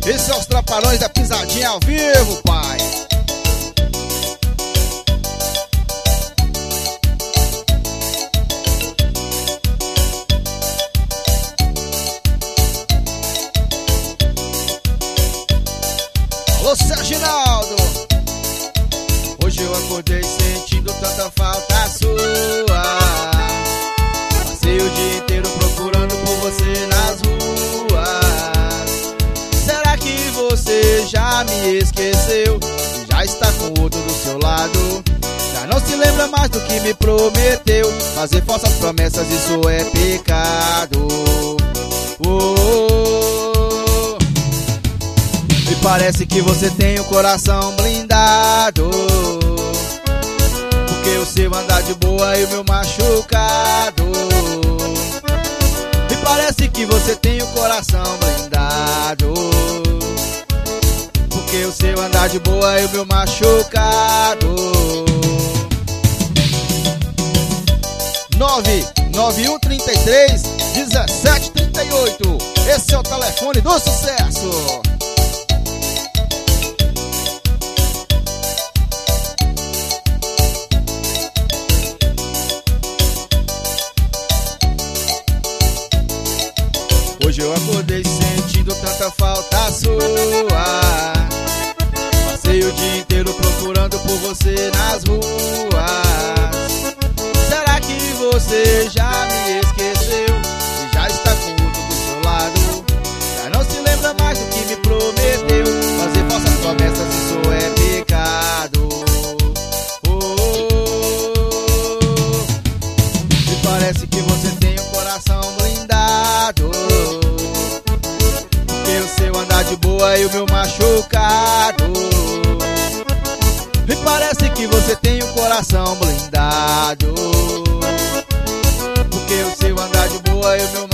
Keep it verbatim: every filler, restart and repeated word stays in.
Esses são os trapalhões da pisadinha ao vivo, pai. Alô, Serginaldo. Hoje eu acordei sentindo tanta falta sua. Passei o dia inteiro procurando por você nas ruas. Será que você já me esqueceu? Já está com outro do seu lado? Já não se lembra mais do que me prometeu? Fazer falsas promessas, isso é pecado. Oh, oh, oh. Me parece que você tem o coração blindado, porque o seu andar de boa e o meu machucado. Me parece que você tem o coração blindado, porque o seu andar de boa e o meu machucado. nove nove um três três um sete três oito. Esse é o telefone do sucesso. Hoje eu acordei sentindo tanta falta sua. Passei o dia inteiro procurando por você nas ruas. Será que você já me esqueceu? E já está com outro do seu lado? Já não se lembra mais do que me prometeu? Fazer falsas promessas, isso é pecado. Oh, oh, oh. Me parece que você tem um coração blindado, seu andar de boa e o meu machucado. Me parece que você tem o coração blindado, porque o seu andar de boa e o meu